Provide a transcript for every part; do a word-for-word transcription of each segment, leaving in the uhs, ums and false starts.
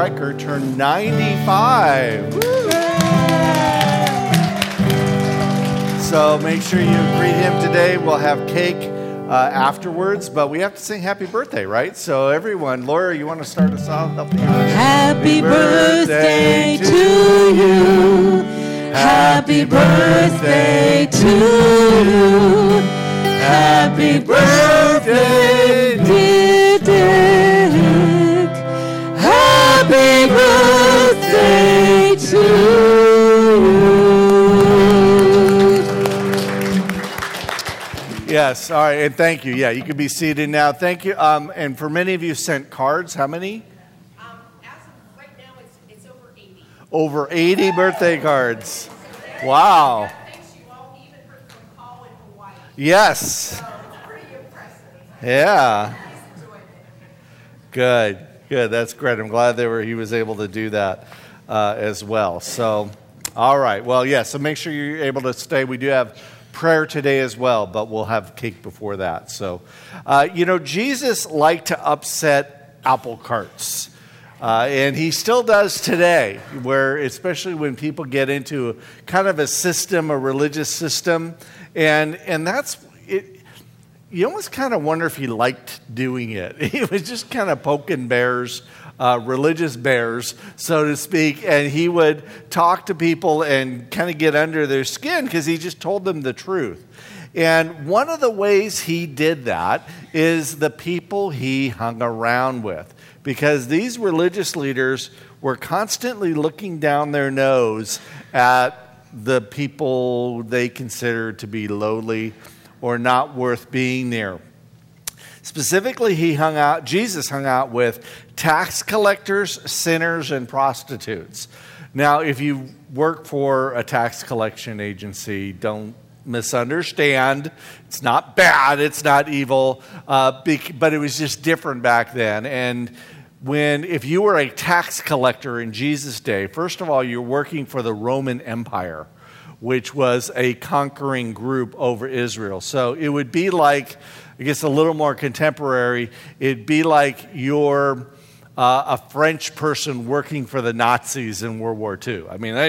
Stryker turned ninety-five. Woo! So make sure you greet him today. We'll have cake uh, afterwards, but we have to sing happy birthday, right? So everyone, Laura, you want to start us off? Help me out. Happy birthday to you. Happy birthday to you. Happy birthday, dear Dick. Happy birthday to you. Yes, all right, and thank you. Yeah, you can be seated now. Thank you. Um, and for many of you sent cards, how many? Um, as of right now, it's, it's over eighty. Over eighty birthday cards. Wow. Thanks you all, even heard from Paul in Hawaii. Yes. So it's pretty impressive. Yeah. He's enjoyed it. Good, good. That's great. I'm glad they were, he was able to do that uh, as well. So, all right. Well, yeah, so make sure you're able to stay. We do have prayer today as well, but we'll have cake before that. So, uh, you know, Jesus liked to upset apple carts. Uh, and he still does today, where especially when people get into kind of a system, a religious system, and and that's it. You almost kind of wonder if he liked doing it. He was just kind of poking bears, uh, religious bears, so to speak, and he would talk to people and kind of get under their skin because he just told them the truth. And one of the ways he did that is the people he hung around with. Because these religious leaders were constantly looking down their nose at the people they considered to be lowly or not worth being near. Specifically, he hung out, Jesus hung out with tax collectors, sinners, and prostitutes. Now, if you work for a tax collection agency, don't misunderstand. It's not bad. It's not evil. Uh, but it was just different back then. And when, if you were a tax collector in Jesus' day, first of all, you're working for the Roman Empire, which was a conquering group over Israel. So it would be like, I guess a little more contemporary, it'd be like you're uh, a French person working for the Nazis in World War Two. I mean,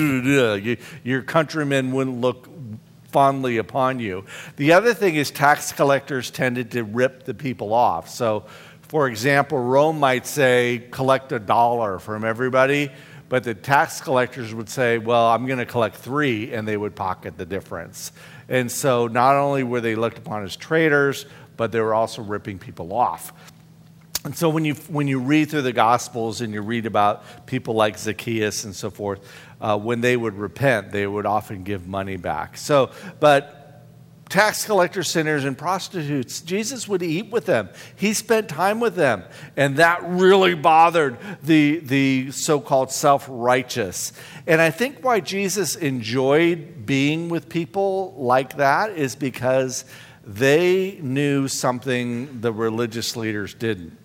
your countrymen wouldn't look fondly upon you. The other thing is tax collectors tended to rip the people off. So, for example, Rome might say, collect a dollar from everybody, but the tax collectors would say, well, I'm going to collect three, and they would pocket the difference. And so not only were they looked upon as traitors, but they were also ripping people off. And so when you when you read through the Gospels and you read about people like Zacchaeus and so forth, uh, when they would repent, they would often give money back. So, but tax collectors, sinners, and prostitutes, Jesus would eat with them. He spent time with them. And that really bothered the, the so-called self-righteous. And I think why Jesus enjoyed being with people like that is because they knew something the religious leaders didn't.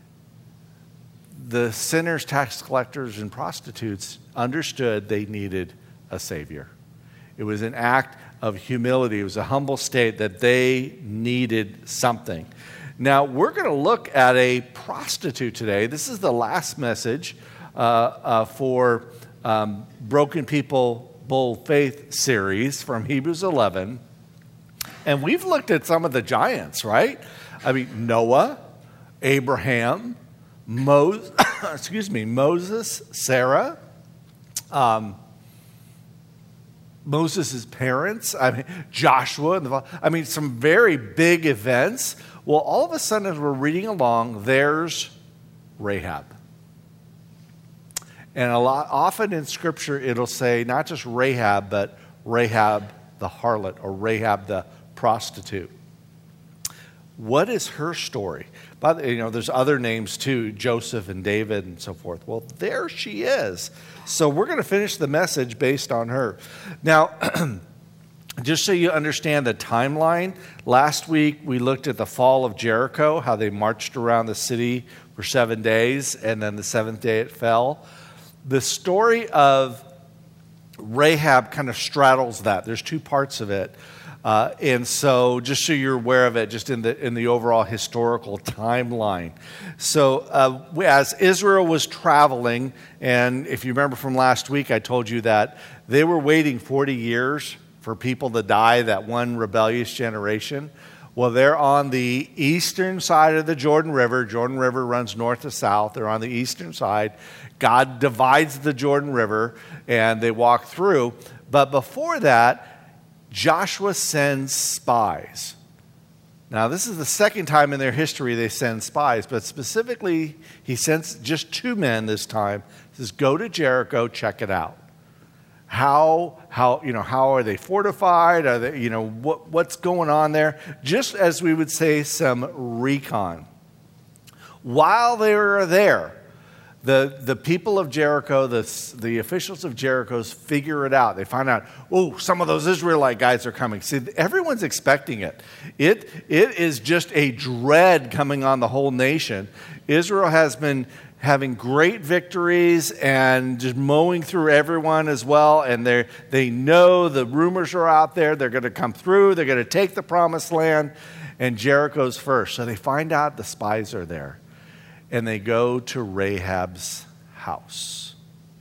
The sinners, tax collectors, and prostitutes understood they needed a Savior. It was an act of humility. It was a humble state that they needed something. Now, we're going to look at a prostitute today. This is the last message uh, uh, for um, Broken People Bold Faith series from Hebrews eleven. And we've looked at some of the giants, right? I mean, Noah, Abraham, Moses, excuse me, Moses, Sarah, um, Moses' parents, I mean, Joshua, and the, I mean, some very big events. Well, all of a sudden, as we're reading along, there's Rahab. And a lot, often in Scripture, it'll say not just Rahab, but Rahab the harlot or Rahab the prostitute. What is her story? By the, you know, there's other names too, Joseph and David and so forth. Well, there she is. So we're going to finish the message based on her. Now, just so you understand the timeline, last week we looked at the fall of Jericho, how they marched around the city for seven days, and then the seventh day it fell. The story of Rahab kind of straddles that. There's two parts of it. Uh, and so just so you're aware of it, just in the in the overall historical timeline. So uh, as Israel was traveling, and if you remember from last week, I told you that they were waiting forty years for people to die, that one rebellious generation. Well, they're on the eastern side of the Jordan River. Jordan River runs north to south. They're on the eastern side. God divides the Jordan River, and they walk through. But before that, Joshua sends spies. Now, this is the second time in their history they send spies, but specifically, he sends just two men this time. He says, go to Jericho, check it out. How, how, you know, how are they fortified? Are they, you know, what, what's going on there? Just as we would say, some recon. While they were there, The the people of Jericho, the, the officials of Jericho figure it out. They find out, oh, some of those Israelite guys are coming. See, everyone's expecting it. It it is just a dread coming on the whole nation. Israel has been having great victories and just mowing through everyone as well. And they they know the rumors are out there. They're going to come through. They're going to take the promised land. And Jericho's first. So they find out the spies are there. And they go to Rahab's house.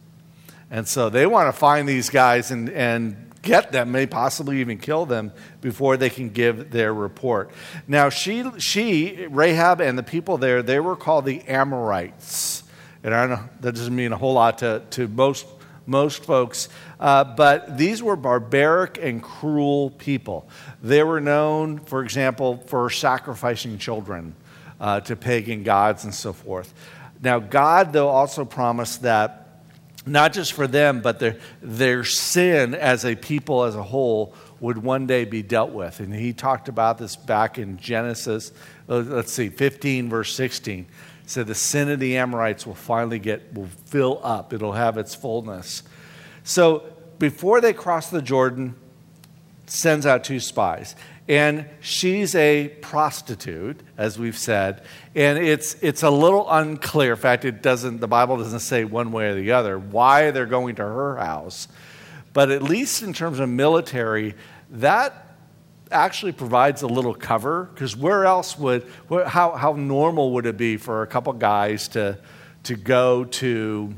And so they want to find these guys and, and get them, may possibly even kill them before they can give their report. Now, she, she, Rahab and the people there, they were called the Amorites. And I know that doesn't mean a whole lot to, to most, most folks. Uh, but these were barbaric and cruel people. They were known, for example, for sacrificing children Uh, to pagan gods and so forth. Now, God, though, also promised that not just for them, but their, their sin as a people as a whole would one day be dealt with. And he talked about this back in Genesis, uh, let's see, fifteen, verse sixteen. He said the sin of the Amorites will finally get, will fill up. It'll have its fullness. So before they cross the Jordan, sends out two spies. And she's a prostitute, as we've said, and it's it's a little unclear. In fact, it doesn't. The Bible doesn't say one way or the other why they're going to her house. But at least in terms of military, that actually provides a little cover. Because where else would where, how how normal would it be for a couple guys to to go to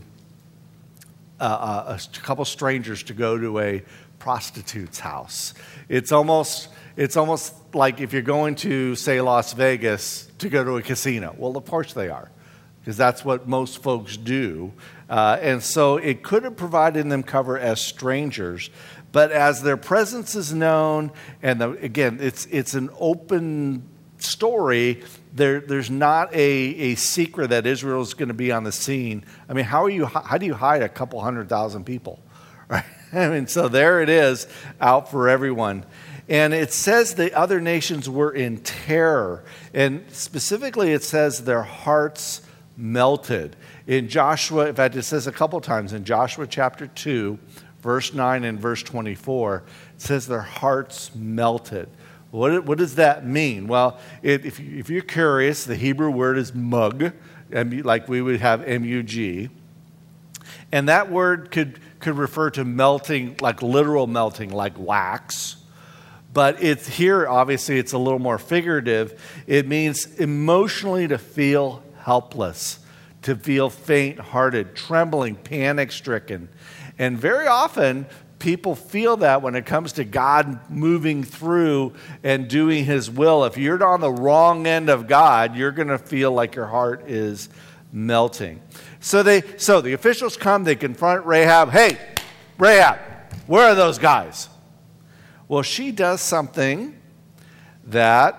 uh, a, a couple strangers to go to a prostitute's house? It's almost. It's almost like if you're going to, say, Las Vegas to go to a casino. Well, of course they are, because that's what most folks do. Uh, and so it could have provided them cover as strangers. But as their presence is known, and the, again, it's it's an open story, there, there's not a, a secret that Israel is going to be on the scene. I mean, how are you? How do you hide a couple hundred thousand people? Right? I mean, so there it is, out for everyone. And it says the other nations were in terror. And specifically it says their hearts melted. In Joshua, in fact, it says a couple times in Joshua chapter two, verse nine and verse twenty-four, it says their hearts melted. What, what does that mean? Well, it, if, you, if you're curious, the Hebrew word is mug, like we would have M U G. And that word could, could refer to melting, like literal melting, like wax. But it's here, obviously, it's a little more figurative. It means emotionally to feel helpless, to feel faint-hearted, trembling, panic-stricken. And very often, people feel that when it comes to God moving through and doing his will. If you're on the wrong end of God, you're going to feel like your heart is melting. So they, so the officials come, they confront Rahab. Hey, Rahab, where are those guys? Well, she does something that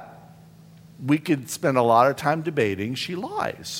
we could spend a lot of time debating. She lies.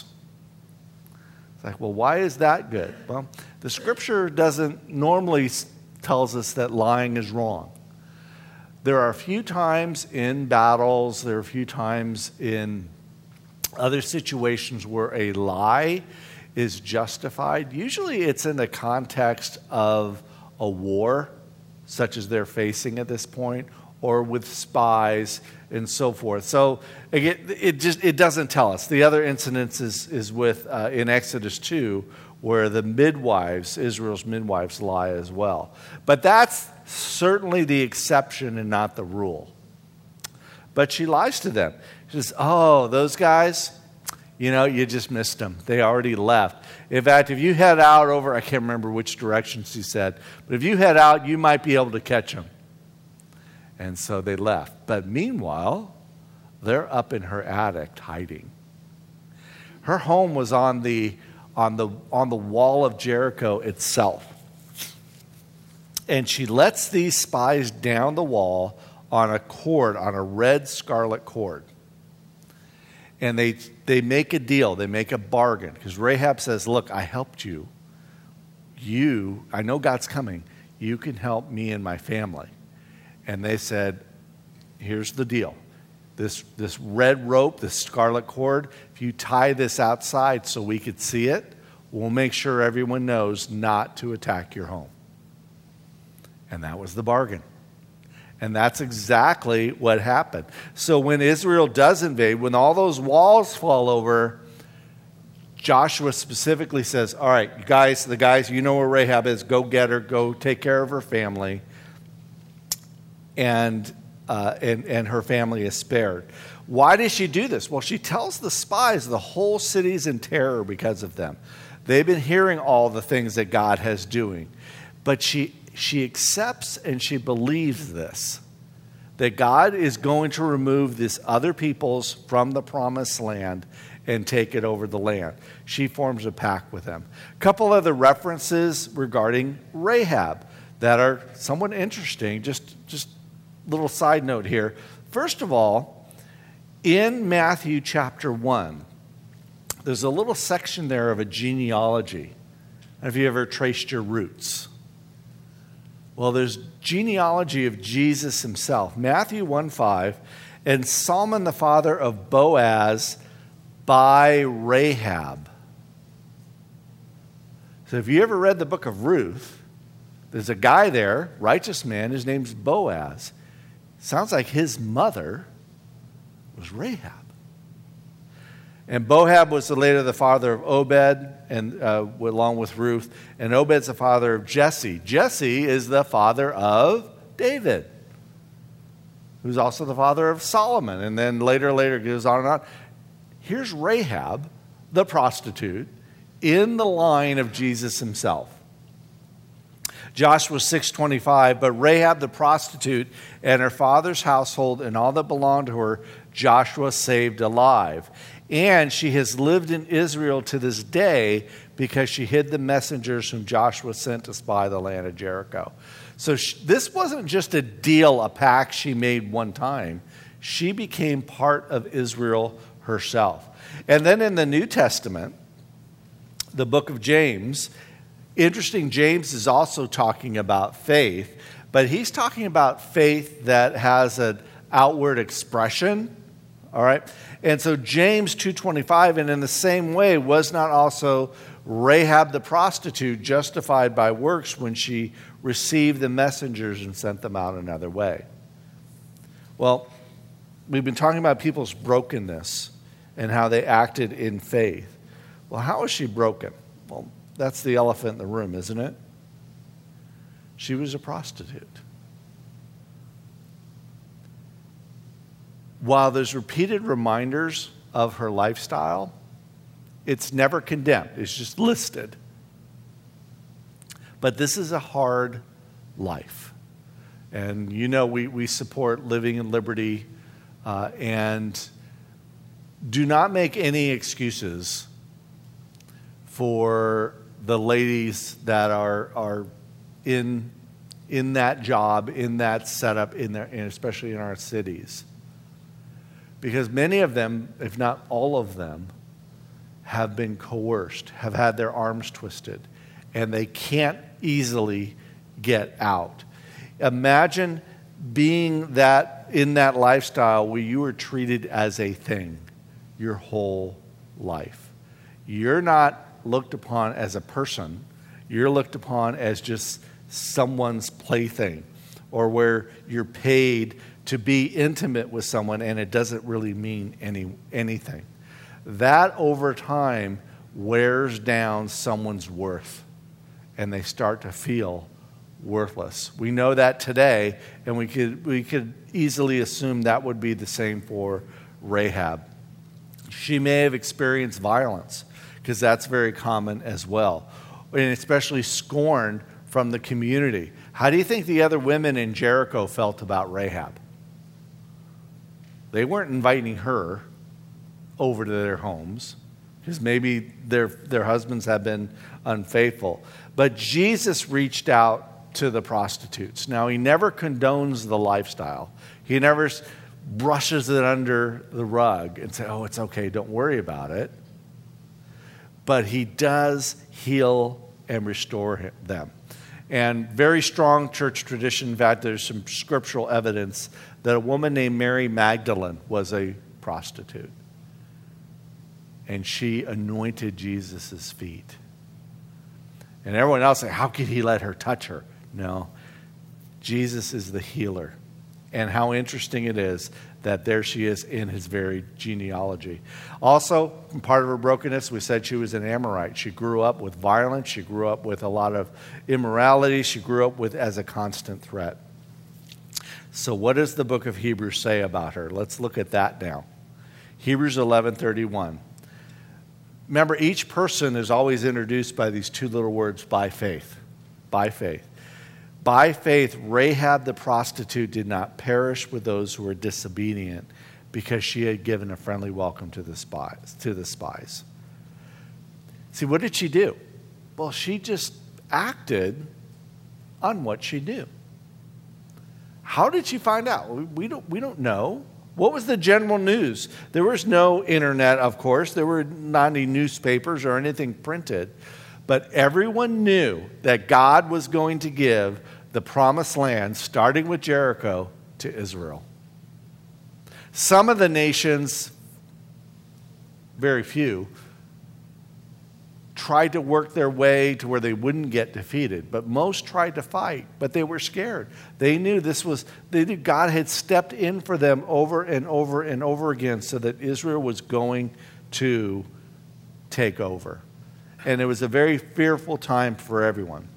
It's like, well, why is that good? Well, the scripture doesn't normally tells us that lying is wrong. There are a few times in battles, there are a few times in other situations where a lie is justified. Usually it's in the context of a war, such as they're facing at this point, or with spies. and so forth. So again, it just it doesn't tell us. The other incidents is, is with uh, in Exodus two, where the midwives, Israel's midwives, lie as well. But that's certainly the exception and not the rule. But she lies to them. She says, oh, those guys, you know, you just missed them. They already left. In fact, if you head out over, I can't remember which direction she said, but if you head out, you might be able to catch them. And so they left. But meanwhile, they're up in her attic hiding. Her home was on the on the on the wall of Jericho itself. And she lets these spies down the wall on a cord, on a red scarlet cord. And they they make a deal, they make a bargain. Because Rahab says, look, I helped you. You, I know God's coming. You can help me and my family. And they said, here's the deal. This, this red rope, this scarlet cord, if you tie this outside so we could see it, we'll make sure everyone knows not to attack your home. And that was the bargain. And that's exactly what happened. So when Israel does invade, when all those walls fall over, Joshua specifically says, all right, you guys, the guys, you know where Rahab is, go get her, go take care of her family. And, uh, and, and her family is spared. Why does she do this? Well, she tells the spies the whole city's in terror because of them. They've been hearing all the things that God has doing. But she she accepts and she believes this, that God is going to remove these other peoples from the promised land and take it over the land. She forms a pact with them. A couple other references regarding Rahab that are somewhat interesting. Just, just a little side note here. First of all, in Matthew chapter one, there's a little section there of a genealogy. Have you ever traced your roots? Well, there's genealogy of Jesus himself. Matthew one five, and Salmon the father of Boaz by Rahab. So if you ever read the book of Ruth, there's a guy there, righteous man, his name's Boaz. Sounds like his mother was Rahab. And Boaz was the later the father of Obed, and uh, along with Ruth. And Obed's the father of Jesse. Jesse is the father of David, who's also the father of Solomon. And then later, later, it goes on and on. Here's Rahab, the prostitute, in the line of Jesus himself. Joshua six twenty-five, but Rahab the prostitute and her father's household and all that belonged to her, Joshua saved alive. And she has lived in Israel to this day because she hid the messengers whom Joshua sent to spy the land of Jericho. So she, this wasn't just a deal, a pact she made one time. She became part of Israel herself. And then in the New Testament, the book of James, interesting, James is also talking about faith, but he's talking about faith that has an outward expression. All right? And so James two twenty-five, and in the same way, was not also Rahab the prostitute justified by works when she received the messengers and sent them out another way? Well, we've been talking about people's brokenness and how they acted in faith. Well, how is she broken? Well, that's the elephant in the room, isn't it? She was a prostitute. While there's repeated reminders of her lifestyle, it's never condemned. It's just listed. But this is a hard life. And you know we, we support living in liberty uh, and do not make any excuses for the ladies that are are in in that job, in that setup, in their, and especially in our cities. Because many of them, if not all of them, have been coerced, have had their arms twisted, and they can't easily get out. Imagine being that in that lifestyle where you were treated as a thing your whole life. You're not looked upon as a person. You're looked upon as just someone's plaything, or where you're paid to be intimate with someone and it doesn't really mean any anything. That over time wears down someone's worth and they start to feel worthless. We know that today, and we could we could easily assume that would be the same for Rahab. She may have experienced violence, because that's very common as well, and especially scorn from the community. How do you think the other women in Jericho felt about Rahab? They weren't inviting her over to their homes, because maybe their their husbands have been unfaithful. But Jesus reached out to the prostitutes. Now, he never condones the lifestyle. He never brushes it under the rug and says, oh, it's okay, don't worry about it. But he does heal and restore them. And very strong church tradition, in fact, there's some scriptural evidence that a woman named Mary Magdalene was a prostitute. And she anointed Jesus' feet. And everyone else said, how could he let her touch her? No, Jesus is the healer. And how interesting it is that there she is in his very genealogy. Also, part of her brokenness, we said she was an Amorite. She grew up with violence. She grew up with a lot of immorality. She grew up with as a constant threat. So what does the book of Hebrews say about her? Let's look at that now. Hebrews eleven thirty-one. Remember, each person is always introduced by these two little words, by faith. By faith. By faith, Rahab the prostitute did not perish with those who were disobedient, because she had given a friendly welcome to the spies. To the spies. See, what did she do? Well, she just acted on what she knew. How did she find out? We don't, we don't know. What was the general news? There was no internet, of course. There were not any newspapers or anything printed. But everyone knew that God was going to give the promised land, starting with Jericho, to Israel. Some of the nations, very few, tried to work their way to where they wouldn't get defeated. But most tried to fight, but they were scared. They knew this was, they knew God had stepped in for them over and over and over again so that Israel was going to take over. And it was a very fearful time for everyone.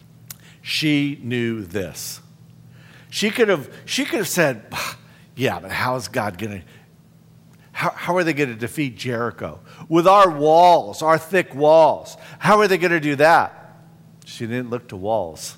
She knew this. She could have, she could have said, yeah, but how is God going to, how, how are they going to defeat Jericho? With our walls, our thick walls. How are they going to do that? She didn't look to walls.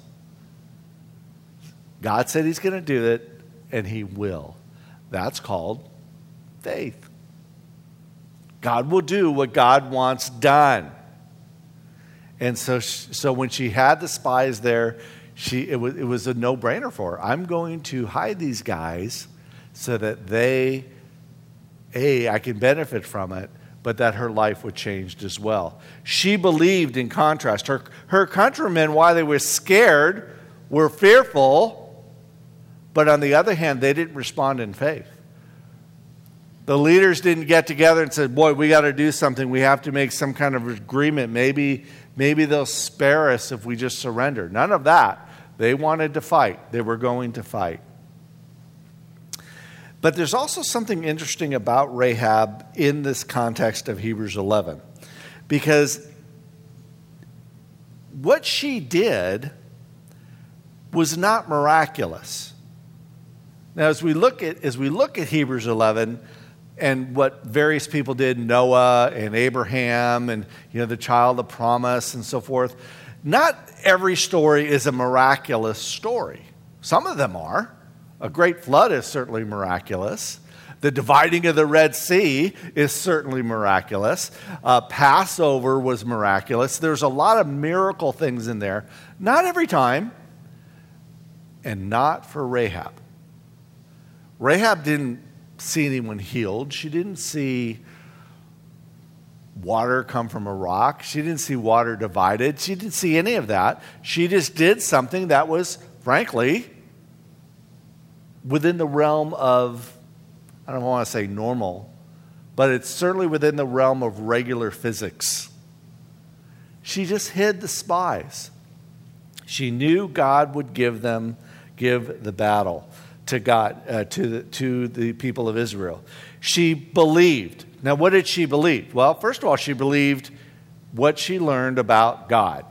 God said he's going to do it, and he will. That's called faith. God will do what God wants done. And so, so when she had the spies there, she it was it was a no-brainer for her. I'm going to hide these guys so that they, A, I can benefit from it, but that her life would change as well. She believed, in contrast. Her, her countrymen, while they were scared, were fearful, but on the other hand, they didn't respond in faith. The leaders didn't get together and said, boy, we got to do something. We have to make some kind of agreement. Maybe, maybe they'll spare us if we just surrender. None of that. They wanted to fight. They were going to fight. But there's also something interesting about Rahab in this context of Hebrews eleven. Because what she did was not miraculous. Now, as we look at, as we look at Hebrews eleven, and what various people did, Noah and Abraham and, you know, the child of promise and so forth, not every story is a miraculous story. Some of them are. A great flood is certainly miraculous. The dividing of the Red Sea is certainly miraculous. Uh, Passover was miraculous. There's a lot of miracle things in there. Not every time, and not for Rahab. Rahab didn't see anyone healed. She didn't see water come from a rock. She didn't see water divided. She didn't see any of that. She just did something that was, frankly, within the realm of, I don't want to say normal, but it's certainly within the realm of regular physics. She just hid the spies. She knew God would give them, give the battle. to God, uh, to, the, to the people of Israel. She believed. Now, what did she believe? Well, first of all, she believed what she learned about God.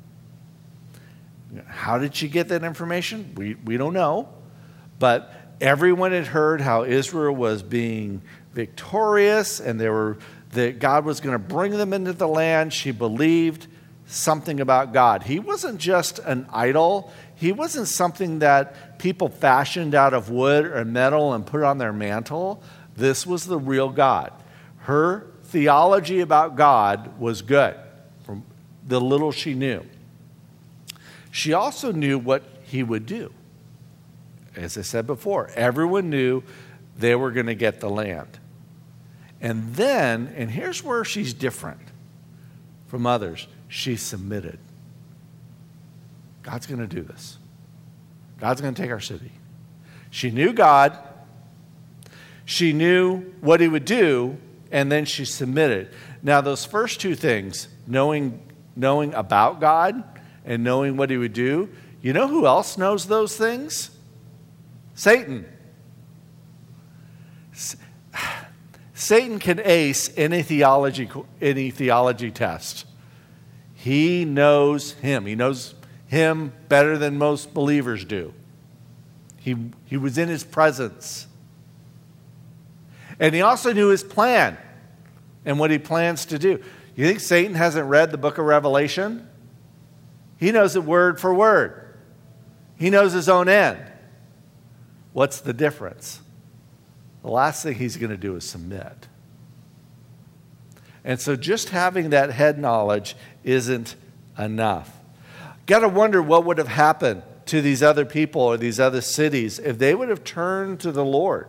How did she get that information? We, we don't know. But everyone had heard how Israel was being victorious and they were, that God was going to bring them into the land. She believed something about God. He wasn't just an idol. He wasn't something that people fashioned out of wood or metal and put on their mantle. This was the real God. Her theology about God was good from the little she knew. She also knew what he would do. As I said before, everyone knew they were going to get the land. And then, and here's where she's different from others, she submitted. God's going to do this. God's going to take our city. She knew God. She knew what he would do, and then she submitted. Now, those first two things, knowing, knowing about God and knowing what he would do, you know who else knows those things? Satan. Satan can ace any theology, any theology test. He knows him. He knows him better than most believers do. He, he was in his presence. And he also knew his plan and what he plans to do. You think Satan hasn't read the book of Revelation? He knows it word for word. He knows his own end. What's the difference? The last thing he's going to do is submit. And so just having that head knowledge isn't enough. Got to wonder what would have happened to these other people or these other cities if they would have turned to the Lord.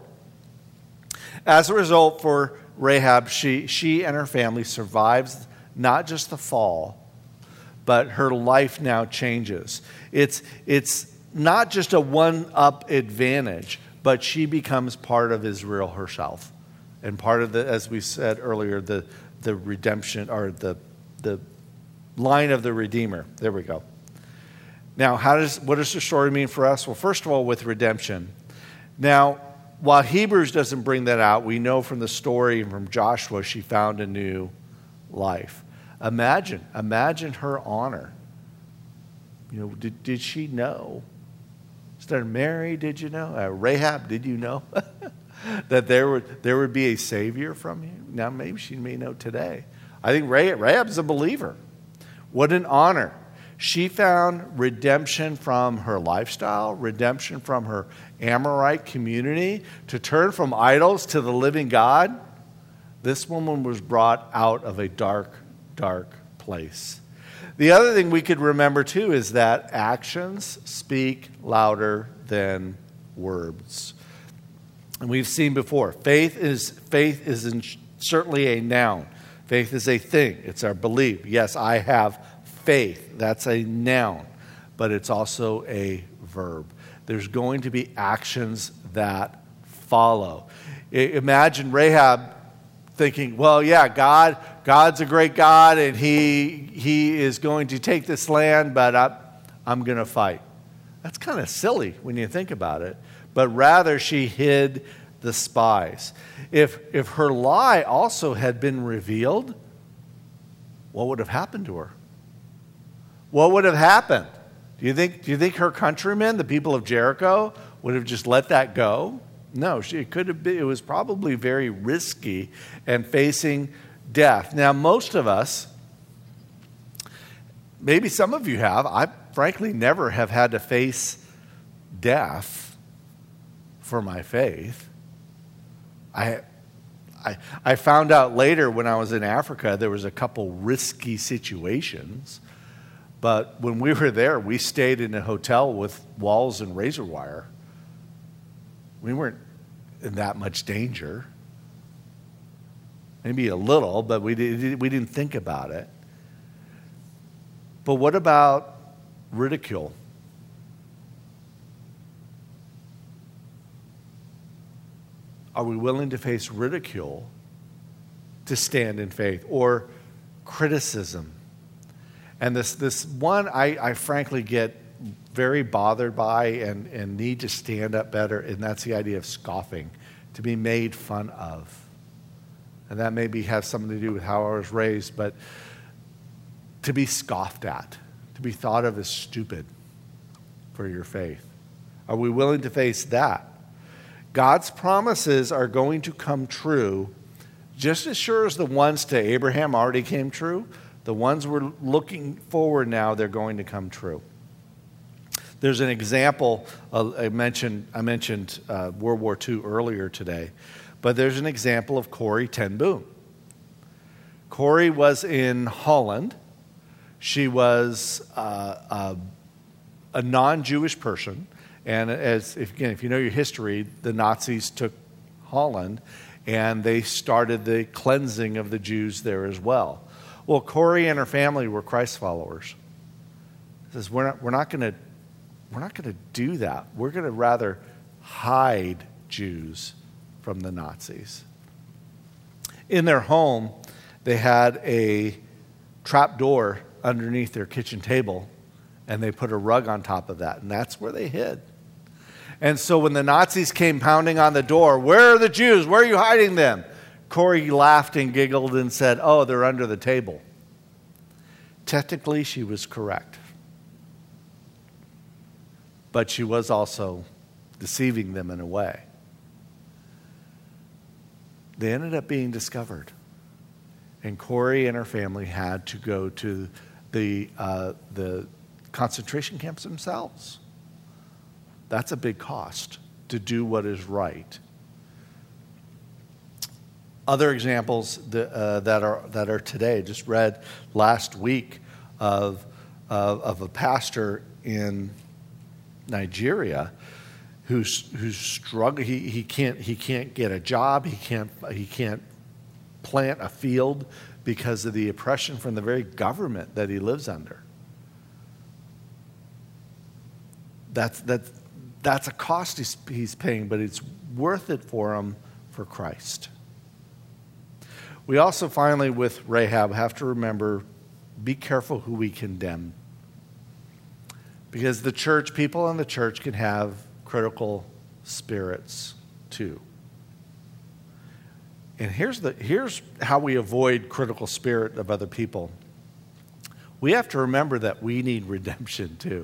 As a result, for Rahab, she, she and her family survives not just the fall, but her life now changes. It's, it's not just a one-up advantage, but she becomes part of Israel herself. And part of the, as we said earlier, the, the redemption, or the, the line of the Redeemer. There we go. Now, how does what does the story mean for us? Well, first of all, with redemption. Now, while Hebrews doesn't bring that out, we know from the story from Joshua she found a new life. Imagine, imagine her honor. You know, did, did she know? Instead of Mary, did you know? Uh, Rahab, did you know that there would there would be a Savior from you? Now, maybe she may know today. I think Rahab, Rahab's a believer. What an honor. She found redemption from her lifestyle, redemption from her Amorite community, to turn from idols to the living God. This woman was brought out of a dark, dark place. The other thing we could remember, too, is that actions speak louder than words. And we've seen before, faith is, faith is in, certainly a noun. Faith is a thing. It's our belief. Yes, I have faith. That's a noun. But it's also a verb. There's going to be actions that follow. Imagine Rahab thinking, well, yeah, God, God's a great God, and he, he is going to take this land, but I, I'm going to fight. That's kind of silly when you think about it. But rather, she hid the spies. If, if her lie also had been revealed, what would have happened to her? What would have happened? Do you think, do you think her countrymen, the people of Jericho, would have just let that go? No, she, it could have been, it was probably very risky and facing death. Now, most of us, maybe some of you have, I frankly never have had to face death for my faith. I, I, I found out later when I was in Africa, there was a couple risky situations. But when we were there, we stayed in a hotel with walls and razor wire. We weren't in that much danger. Maybe a little, but we didn't, we didn't think about it. But what about ridicule? Are we willing to face ridicule to stand in faith, or criticism? And this, this one I, I frankly get very bothered by and, and need to stand up better, and that's the idea of scoffing, to be made fun of. And that maybe has something to do with how I was raised, but to be scoffed at, to be thought of as stupid for your faith. Are we willing to face that? God's promises are going to come true just as sure as the ones to Abraham already came true. The ones we're looking forward now, they're going to come true. There's an example, uh, I mentioned, I mentioned uh, World War Two earlier today, but there's an example of Corrie ten Boom. Corrie was in Holland. She was uh, a, a non-Jewish person. And as if, again, if you know your history, the Nazis took Holland and they started the cleansing of the Jews there as well. Well, Corrie and her family were Christ followers. She says, we're not, we're not going to, we're not going to do that. We're going to rather hide Jews from the Nazis. In their home, they had a trap door underneath their kitchen table, and they put a rug on top of that, and that's where they hid. And so when the Nazis came pounding on the door, where are the Jews? Where are you hiding them? Corrie laughed and giggled and said, oh, they're under the table. Technically, she was correct. But she was also deceiving them in a way. They ended up being discovered. And Corrie and her family had to go to the, uh, the concentration camps themselves. That's a big cost to do what is right. Other examples that, uh, that are that are today, just read last week of of, of a pastor in Nigeria who's who's struggling. He he can't he can't get a job. He can't he can't plant a field because of the oppression from the very government that he lives under. That's that's. That's a cost he's, he's paying, but it's worth it for him for Christ. We also finally, with Rahab, have to remember, be careful who we condemn. Because the church, people in the church can have critical spirits too. And here's, the, here's how we avoid critical spirit of other people. We have to remember that we need redemption too.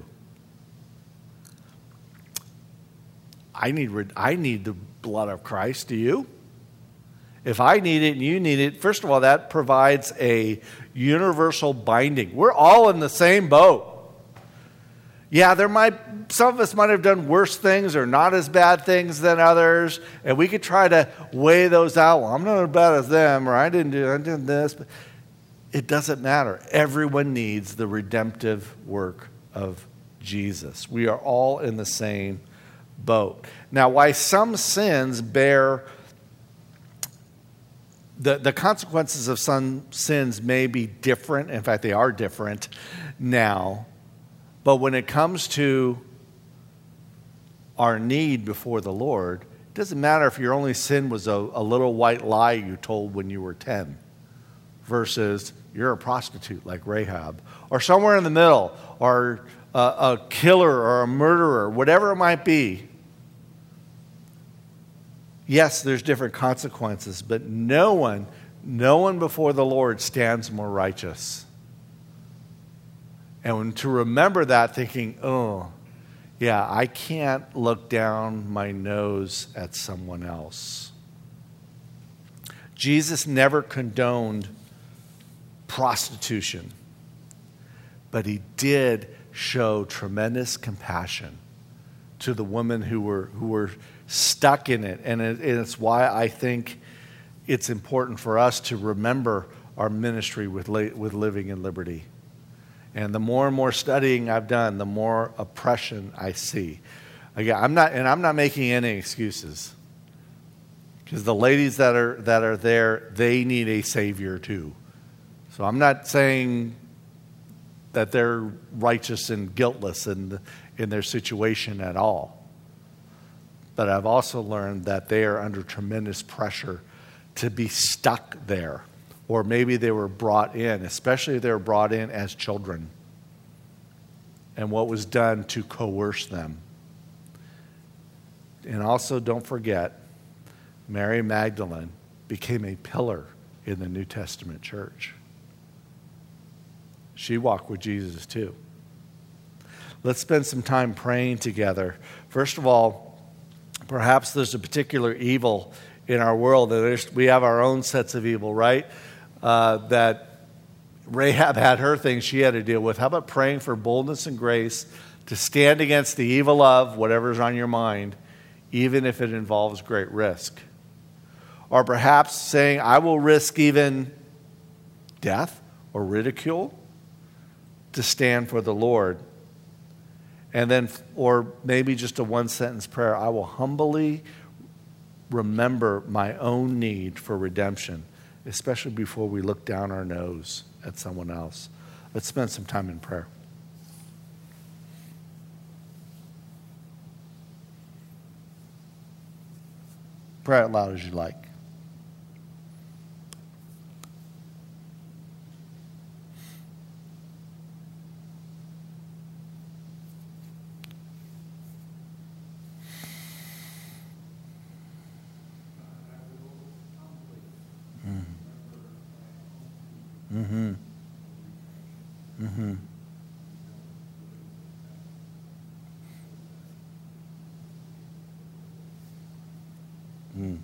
I need I need the blood of Christ. Do you? If I need it and you need it, first of all, that provides a universal binding. We're all in the same boat. Yeah, there might some of us might have done worse things or not as bad things than others, and we could try to weigh those out. Well, I'm not as bad as them, or I didn't do I did this. But it doesn't matter. Everyone needs the redemptive work of Jesus. We are all in the same boat. Now, why some sins bear the, the consequences of some sins may be different. In fact, they are different now. But when it comes to our need before the Lord, it doesn't matter if your only sin was a, a little white lie you told when you were ten versus you're a prostitute like Rahab, or somewhere in the middle, or a, a killer or a murderer, whatever it might be. Yes, there's different consequences, but no one, no one before the Lord stands more righteous. And when, to remember that, thinking, oh, yeah, I can't look down my nose at someone else. Jesus never condoned prostitution, but he did show tremendous compassion to the women who were who were stuck in it. And, it, and it's why I think it's important for us to remember our ministry with with living in liberty. And the more and more studying I've done, the more oppression I see. Again, I'm not, and I'm not making any excuses, because the ladies that are that are there, they need a savior too. So I'm not saying that they're righteous and guiltless in in their situation at all. But I've also learned that they are under tremendous pressure to be stuck there. Or maybe they were brought in, especially if they were brought in as children. and what was done to coerce them. And also, don't forget, Mary Magdalene became a pillar in the New Testament church. She walked with Jesus too. Let's spend some time praying together. First of all, perhaps there's a particular evil in our world that we have our own sets of evil, right? Uh, that Rahab had her thing she had to deal with. How about praying for boldness and grace to stand against the evil of whatever's on your mind, even if it involves great risk? Or perhaps saying, I will risk even death or ridicule to stand for the Lord. And then, or maybe just a one-sentence prayer, I will humbly remember my own need for redemption, especially before we look down our nose at someone else. Let's spend some time in prayer. Pray out loud as you like. Mm-hmm. Mm-hmm. Mm.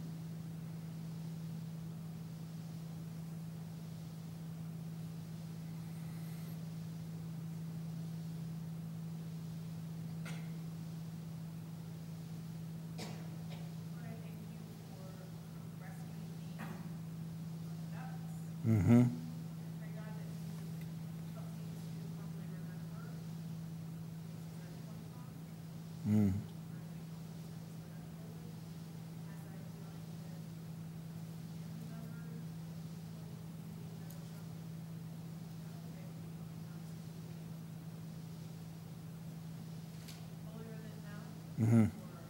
Mm-hmm. Mm. Mm-hmm.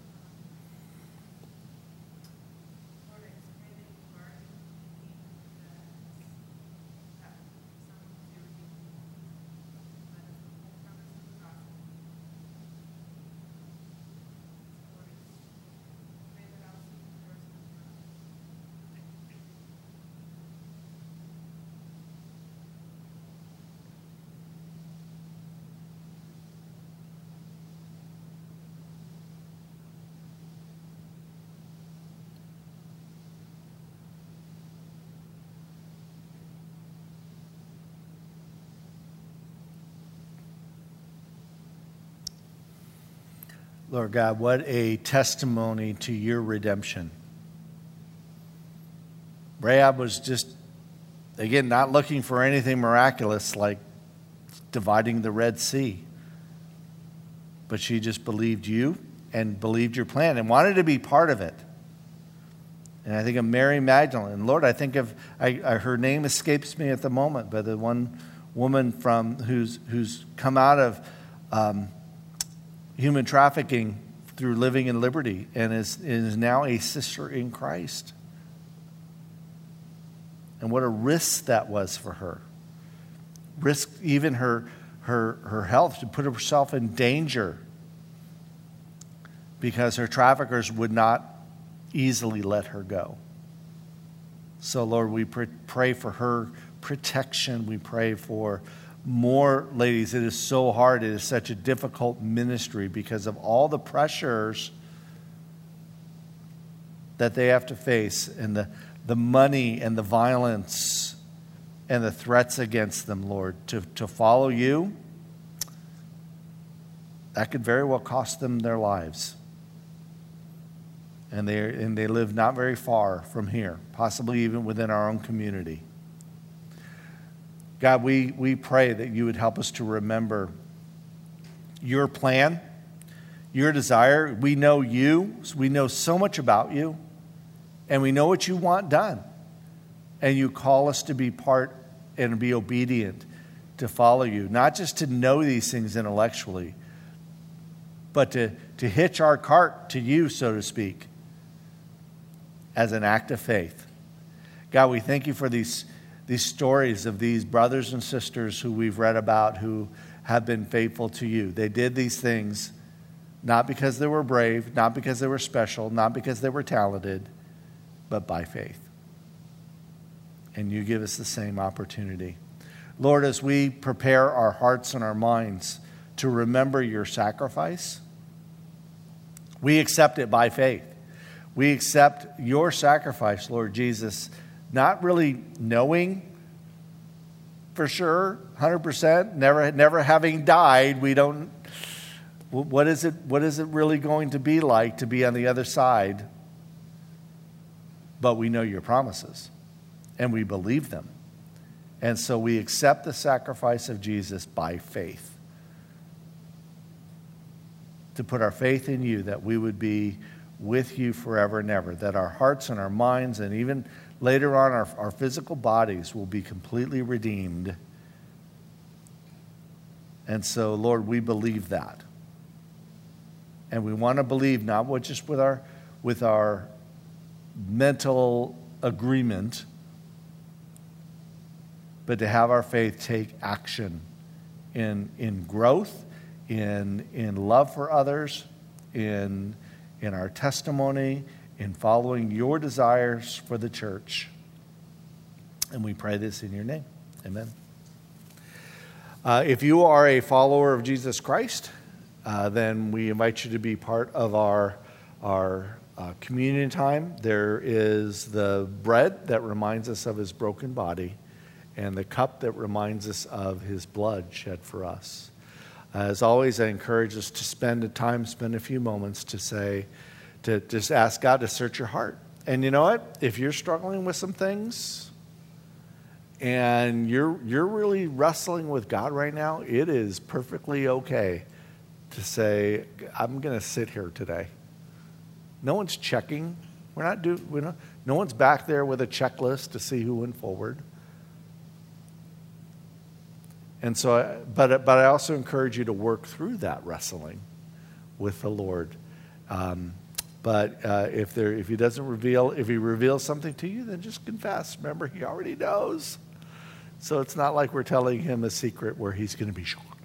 Lord God, what a testimony to your redemption. Rahab was just, again, not looking for anything miraculous like dividing the Red Sea. But she just believed you and believed your plan and wanted to be part of it. And I think of Mary Magdalene. Lord, I think of, I, I, her name escapes me at the moment, but the one woman from who's who's come out of um, human trafficking through living in liberty and is, is now a sister in Christ. And what a risk that was for her. Risk even her, her, her health, to put herself in danger because her traffickers would not easily let her go. So, Lord, we pr- pray for her protection. We pray for more ladies. It is so hard. It is such a difficult ministry because of all the pressures that they have to face and the, the money and the violence and the threats against them, Lord. To, to follow you, that could very well cost them their lives. And they, and they live not very far from here, possibly even within our own community. God, we, we pray that you would help us to remember your plan, your desire. We know you. We know so much about you. And we know what you want done. And you call us to be part and be obedient, to follow you. Not just to know these things intellectually, but to, to hitch our cart to you, so to speak, as an act of faith. God, we thank you for these These stories of these brothers and sisters who we've read about who have been faithful to you. They did these things not because they were brave, not because they were special, not because they were talented, but by faith. And you give us the same opportunity. Lord, as we prepare our hearts and our minds to remember your sacrifice, we accept it by faith. We accept your sacrifice, Lord Jesus, not really knowing for sure, one hundred percent, never, never having died. We don't, what is it, what is it really going to be like to be on the other side? But we know your promises, and we believe them. And so we accept the sacrifice of Jesus by faith. To put our faith in you, that we would be with you forever and ever, that our hearts and our minds and even later on our, our physical bodies will be completely redeemed. And so, Lord, we believe that. And we want to believe not what just with our with our mental agreement, but to have our faith take action in in growth, in in love for others, in in our testimony, in following your desires for the church. And we pray this in your name. Amen. Uh, if you are a follower of Jesus Christ, uh, then we invite you to be part of our, our uh, communion time. There is the bread that reminds us of his broken body and the cup that reminds us of his blood shed for us. As always, I encourage us to spend a time, spend a few moments to say, to just ask God to search your heart. And you know what? If you're struggling with some things and you're you're really wrestling with God right now, it is perfectly okay to say, I'm going to sit here today. No one's checking. We're not do. We're not, no one's back there with a checklist to see who went forward. And so, but but I also encourage you to work through that wrestling with the Lord. Um, but uh, if there, if he doesn't reveal, if he reveals something to you, then just confess. Remember, he already knows. So it's not like we're telling him a secret where he's going to be shocked.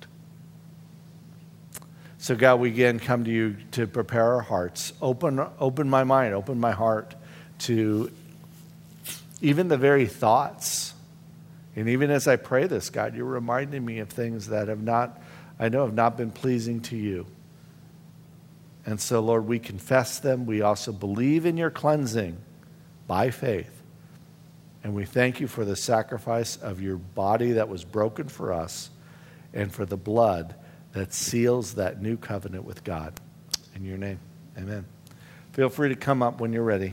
So God, we again come to you to prepare our hearts. Open, open my mind, open my heart to even the very thoughts. And even as I pray this, God, you're reminding me of things that have not, I know have not been pleasing to you. And so, Lord, we confess them. We also believe in your cleansing by faith. And we thank you for the sacrifice of your body that was broken for us and for the blood that seals that new covenant with God. In your name, amen. Feel free to come up when you're ready.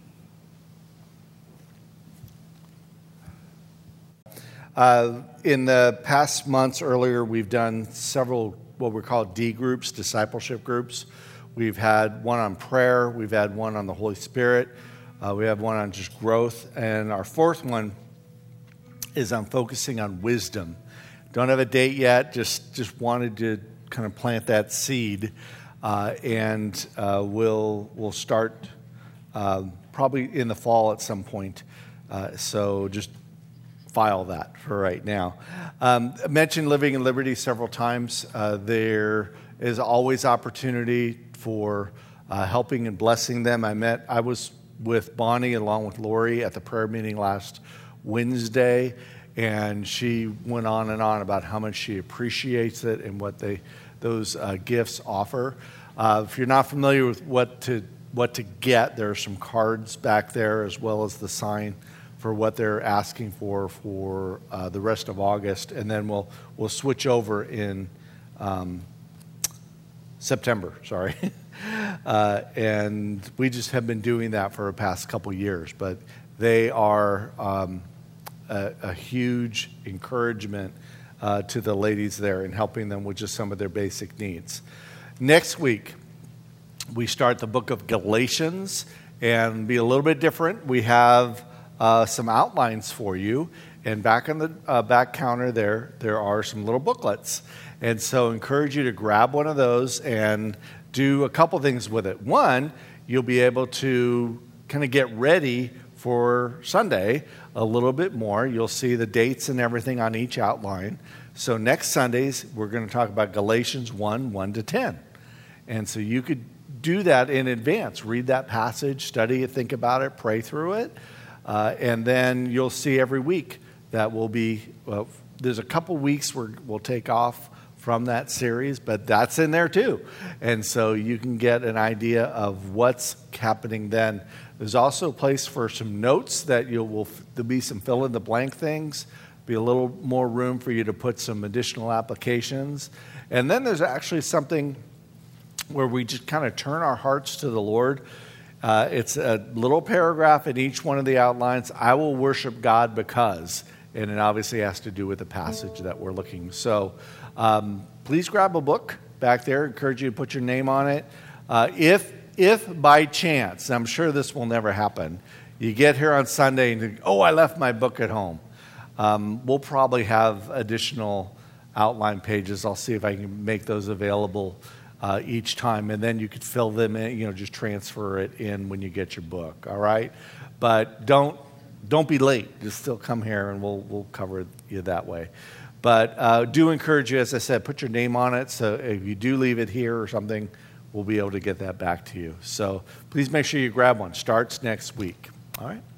Uh, in the past months earlier, we've done several what we call D groups, discipleship groups. We've had one on prayer. We've had one on the Holy Spirit. Uh, we have one on just growth. And our fourth one is on focusing on wisdom. Don't have a date yet. Just just wanted to kind of plant that seed. Uh, and uh, we'll, we'll start uh, probably in the fall at some point. Uh, so just file that for right now. Um, I mentioned Living in Liberty several times. Uh, there is always opportunity for uh, helping and blessing them. I met, I was with Bonnie along with Lori at the prayer meeting last Wednesday, and she went on and on about how much she appreciates it and what they those uh, gifts offer. Uh, if you're not familiar with what to what to get, there are some cards back there as well as the sign for what they're asking for for uh, the rest of August, and then we'll we'll switch over in um, September. Sorry, uh, and we just have been doing that for the past couple years. But they are um, a, a huge encouragement uh, to the ladies there in helping them with just some of their basic needs. Next week, we start the book of Galatians, and be a little bit different. We have Uh, some outlines for you, and back on the uh, back counter there, there are some little booklets, and so encourage you to grab one of those and do a couple things with it. One, you'll be able to kind of get ready for Sunday a little bit more. You'll see the dates and everything on each outline, So next Sundays, we're going to talk about Galatians one, one to ten. And so you could do that in advance. Read that passage, study it, think about it, pray through it. Uh, and then you'll see every week that will be, well, there's a couple weeks where we'll take off from that series, but that's in there too. And so you can get an idea of what's happening then. There's also a place for some notes that you will, there'll be some fill in the blank things, be a little more room for you to put some additional applications. And then there's actually something where we just kind of turn our hearts to the Lord. Uh, it's a little paragraph in each one of the outlines. I will worship God because, and it obviously has to do with the passage that we're looking. So um, please grab a book back there. I encourage you to put your name on it. Uh, if if by chance, I'm sure this will never happen, you get here on Sunday and think, oh, I left my book at home. Um, we'll probably have additional outline pages. I'll see if I can make those available uh, each time, and then you could fill them in, you know, just transfer it in when you get your book, all right? But don't don't be late. Just still come here, and we'll we'll cover you that way. But uh, do encourage you, as I said, put your name on it, so if you do leave it here or something, we'll be able to get that back to you. So please make sure you grab one. Starts next week, all right?